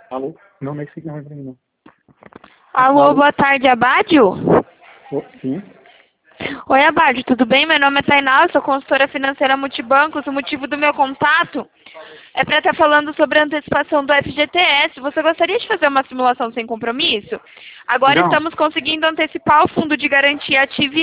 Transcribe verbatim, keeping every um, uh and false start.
Alô? Não, não é esse aqui não é pra mim, não. Alô, Alô? boa tarde, Abádio? Oh, sim? Oi, Abádio, tudo bem? Meu nome é Tainá, eu sou consultora financeira multibancos. O motivo do meu contato é para estar falando sobre a antecipação do F G T S. Você gostaria de fazer uma simulação sem compromisso? Agora Não. estamos conseguindo antecipar o fundo de garantia ativo